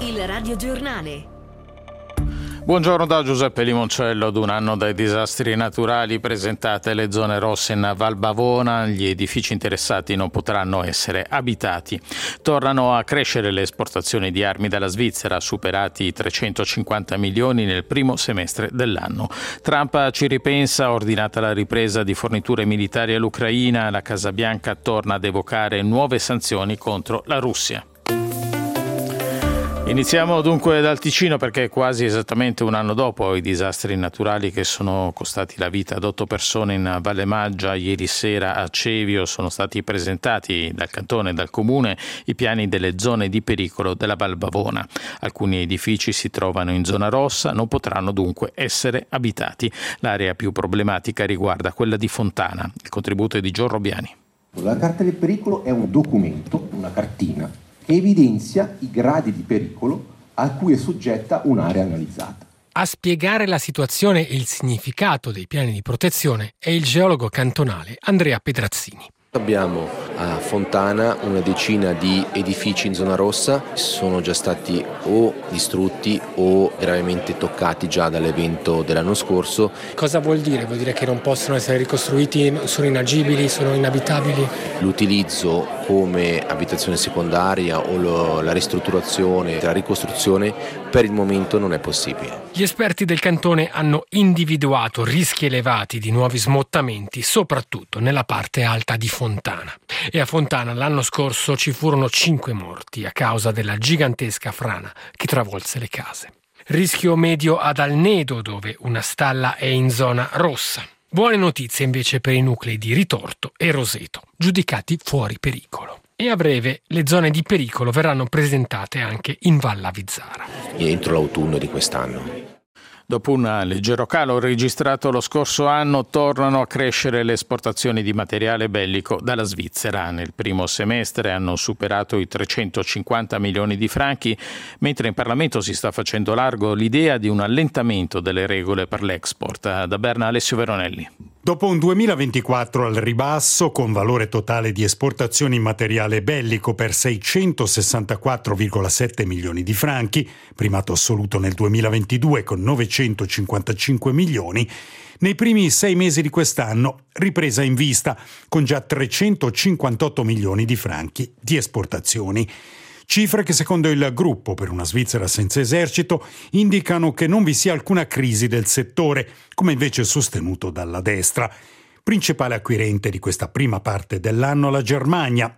Il radiogiornale. Buongiorno da Giuseppe Limoncello. Ad un anno dai disastri naturali, presentate le zone rosse in Val Bavona, gli edifici interessati non potranno essere abitati. Tornano a crescere le esportazioni di armi dalla Svizzera, superati i 350 milioni nel primo semestre dell'anno. Trump ci ripensa, ordinata la ripresa di forniture militari all'Ucraina, la Casa Bianca torna ad evocare nuove sanzioni contro la Russia. Iniziamo dunque dal Ticino, perché quasi esattamente un anno dopo i disastri naturali che sono costati la vita ad 8 persone in Valle Maggia, ieri sera a Cevio sono stati presentati dal cantone e dal comune i piani delle zone di pericolo della Val Bavona. Alcuni edifici si trovano in zona rossa, non potranno dunque essere abitati. L'area più problematica riguarda quella di Fontana. Il contributo è di Giorgio Robiani. La carta del pericolo è un documento, una cartina, che evidenzia i gradi di pericolo a cui è soggetta un'area analizzata. A spiegare la situazione e il significato dei piani di protezione è il geologo cantonale Andrea Pedrazzini. Abbiamo a Fontana una decina di edifici in zona rossa, sono già stati o distrutti o gravemente toccati già dall'evento dell'anno scorso. Cosa vuol dire? Vuol dire che non possono essere ricostruiti, sono inagibili, sono inabitabili? L'utilizzo come abitazione secondaria o la ristrutturazione, la ricostruzione per il momento non è possibile. Gli esperti del cantone hanno individuato rischi elevati di nuovi smottamenti, soprattutto nella parte alta di Fontana. E a Fontana l'anno scorso ci furono 5 morti a causa della gigantesca frana che travolse le case. Rischio medio ad Alnedo, dove una stalla è in zona rossa. Buone notizie invece per i nuclei di Ritorto e Roseto, giudicati fuori pericolo. E a breve le zone di pericolo verranno presentate anche in Val Avizzara. Entro l'autunno di quest'anno. Dopo un leggero calo registrato lo scorso anno, tornano a crescere le esportazioni di materiale bellico dalla Svizzera. Nel primo semestre hanno superato i 350 milioni di franchi, mentre in Parlamento si sta facendo largo l'idea di un allentamento delle regole per l'export. Da Berna, Alessio Veronelli. Dopo un 2024 al ribasso, con valore totale di esportazioni in materiale bellico per 664,7 milioni di franchi, primato assoluto nel 2022 con 955 milioni, nei primi 6 mesi di quest'anno ripresa in vista, con già 358 milioni di franchi di esportazioni. Cifre che secondo il gruppo per una Svizzera senza esercito indicano che non vi sia alcuna crisi del settore, come invece sostenuto dalla destra. Principale acquirente di questa prima parte dell'anno la Germania,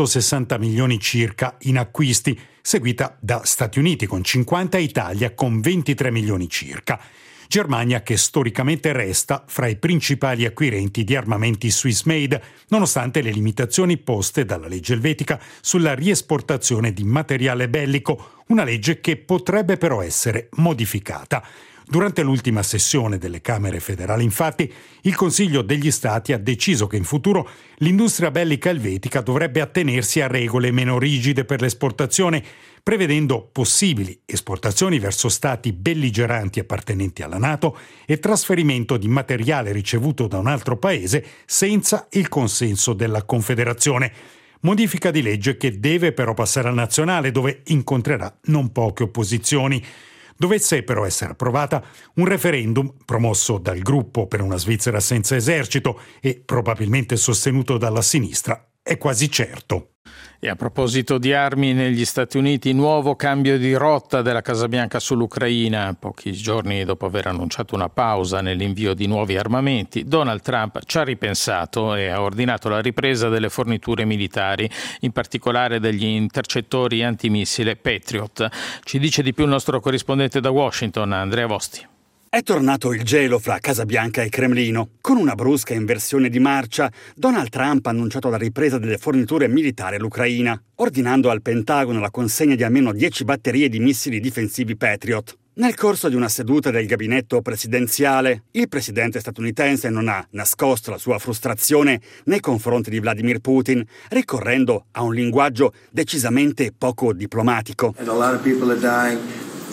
160 milioni circa in acquisti, seguita da Stati Uniti con 50 e Italia con 23 milioni circa. Germania che storicamente resta fra i principali acquirenti di armamenti Swiss made, nonostante le limitazioni poste dalla legge elvetica sulla riesportazione di materiale bellico, una legge che potrebbe però essere modificata. Durante l'ultima sessione delle Camere federali, infatti, il Consiglio degli Stati ha deciso che in futuro l'industria bellica elvetica dovrebbe attenersi a regole meno rigide per l'esportazione, prevedendo possibili esportazioni verso stati belligeranti appartenenti alla NATO e trasferimento di materiale ricevuto da un altro paese senza il consenso della Confederazione. Modifica di legge che deve però passare al nazionale, dove incontrerà non poche opposizioni. Dovesse però essere approvata, un referendum promosso dal gruppo per una Svizzera senza esercito e probabilmente sostenuto dalla sinistra è quasi certo. E a proposito di armi, negli Stati Uniti, nuovo cambio di rotta della Casa Bianca sull'Ucraina. Pochi giorni dopo aver annunciato una pausa nell'invio di nuovi armamenti, Donald Trump ci ha ripensato e ha ordinato la ripresa delle forniture militari, in particolare degli intercettori antimissile Patriot. Ci dice di più il nostro corrispondente da Washington, Andrea Vosti. È tornato il gelo fra Casa Bianca e Cremlino. Con una brusca inversione di marcia, Donald Trump ha annunciato la ripresa delle forniture militari all'Ucraina, ordinando al Pentagono la consegna di almeno 10 batterie di missili difensivi Patriot. Nel corso di una seduta del gabinetto presidenziale, il presidente statunitense non ha nascosto la sua frustrazione nei confronti di Vladimir Putin, ricorrendo a un linguaggio decisamente poco diplomatico.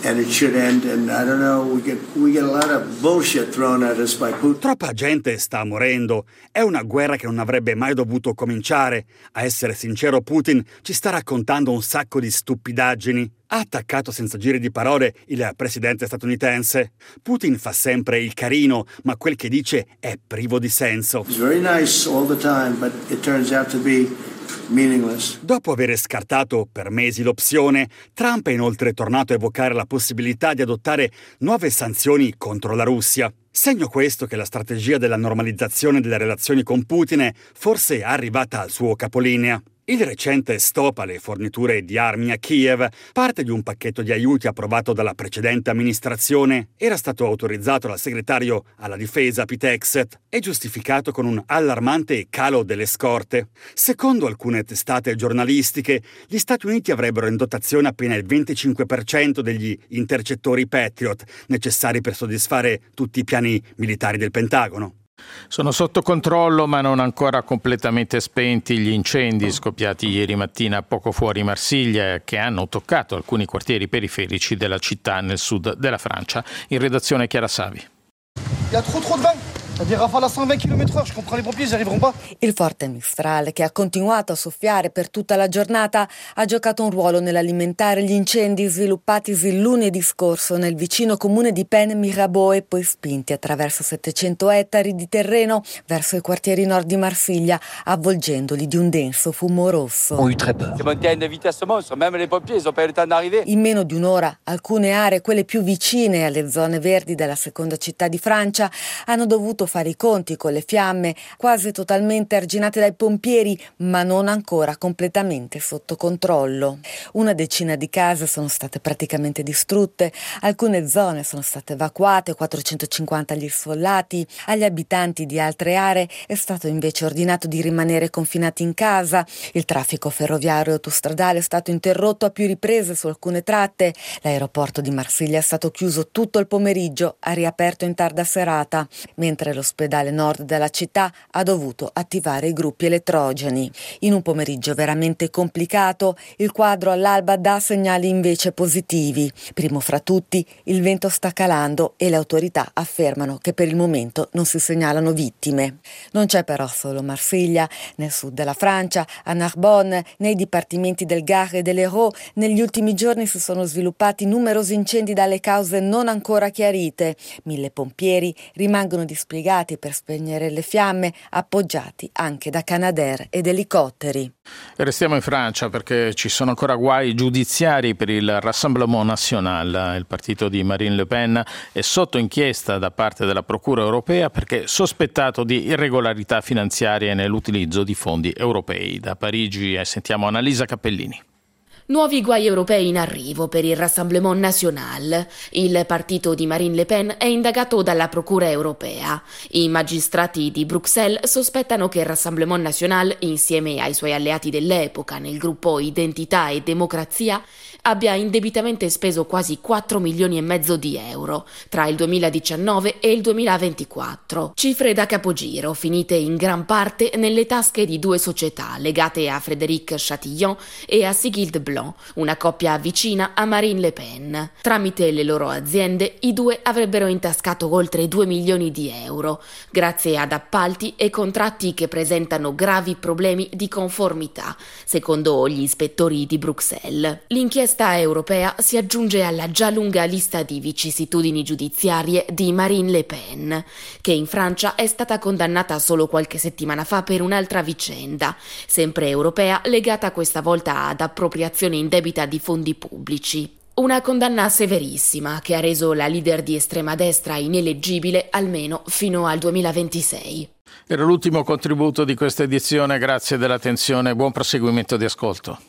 Troppa gente sta morendo. È una guerra che non avrebbe mai dovuto cominciare. A essere sincero, Putin ci sta raccontando un sacco di stupidaggini. Ha attaccato senza giri di parole il presidente statunitense. Putin fa sempre il carino, ma quel che dice è privo di senso. Dopo aver scartato per mesi l'opzione, Trump è inoltre tornato a evocare la possibilità di adottare nuove sanzioni contro la Russia. Segno questo che la strategia della normalizzazione delle relazioni con Putin forse è arrivata al suo capolinea. Il recente stop alle forniture di armi a Kiev, parte di un pacchetto di aiuti approvato dalla precedente amministrazione, era stato autorizzato dal segretario alla difesa Pete Hegseth e giustificato con un allarmante calo delle scorte. Secondo alcune testate giornalistiche, gli Stati Uniti avrebbero in dotazione appena il 25% degli intercettori Patriot necessari per soddisfare tutti i piani militari del Pentagono. Sono sotto controllo ma non ancora completamente spenti gli incendi scoppiati ieri mattina poco fuori Marsiglia che hanno toccato alcuni quartieri periferici della città nel sud della Francia. In redazione Chiara Savi. Il forte Mistral, che ha continuato a soffiare per tutta la giornata, ha giocato un ruolo nell'alimentare gli incendi sviluppatisi lunedì scorso nel vicino comune di Pen-Mirabeau e poi spinti attraverso 700 ettari di terreno verso i quartieri nord di Marsiglia, avvolgendoli di un denso fumo rosso. In meno di un'ora, alcune aree, quelle più vicine alle zone verdi della seconda città di Francia, hanno dovuto fare i conti con le fiamme, quasi totalmente arginate dai pompieri, ma non ancora completamente sotto controllo. Una decina di case sono state praticamente distrutte, alcune zone sono state evacuate, 450 gli sfollati. Agli abitanti di altre aree è stato invece ordinato di rimanere confinati in casa. Il traffico ferroviario e autostradale è stato interrotto a più riprese su alcune tratte. L'aeroporto di Marsiglia è stato chiuso tutto il pomeriggio, ha riaperto in tarda serata, mentre l'ospedale nord della città ha dovuto attivare i gruppi elettrogeni. In un pomeriggio veramente complicato, il quadro all'alba dà segnali invece positivi. Primo fra tutti, il vento sta calando e le autorità affermano che per il momento non si segnalano vittime. Non c'è però solo Marsiglia. Nel sud della Francia, a Narbonne, nei dipartimenti del Gard e dell'Hérault, negli ultimi giorni si sono sviluppati numerosi incendi dalle cause non ancora chiarite. 1000 pompieri rimangono dispiegati per spegnere le fiamme, appoggiati anche da Canadair ed elicotteri. Restiamo in Francia perché ci sono ancora guai giudiziari per il Rassemblement National. Il partito di Marine Le Pen è sotto inchiesta da parte della Procura europea perché è sospettato di irregolarità finanziarie nell'utilizzo di fondi europei. Da Parigi sentiamo Annalisa Cappellini. Nuovi guai europei in arrivo per il Rassemblement National. Il partito di Marine Le Pen è indagato dalla Procura europea. I magistrati di Bruxelles sospettano che il Rassemblement National, insieme ai suoi alleati dell'epoca nel gruppo Identità e Democrazia, abbia indebitamente speso quasi 4 milioni e mezzo di euro tra il 2019 e il 2024. Cifre da capogiro finite in gran parte nelle tasche di due società legate a Frédéric Chatillon e a Sigrid Blanc, una coppia vicina a Marine Le Pen. Tramite le loro aziende i due avrebbero intascato oltre 2 milioni di euro, grazie ad appalti e contratti che presentano gravi problemi di conformità, secondo gli ispettori di Bruxelles. L'inchiesta europea si aggiunge alla già lunga lista di vicissitudini giudiziarie di Marine Le Pen, che in Francia è stata condannata solo qualche settimana fa per un'altra vicenda, sempre europea, legata questa volta ad appropriazione indebita di fondi pubblici. Una condanna severissima che ha reso la leader di estrema destra ineleggibile almeno fino al 2026. Era l'ultimo contributo di questa edizione, grazie dell'attenzione e buon proseguimento di ascolto.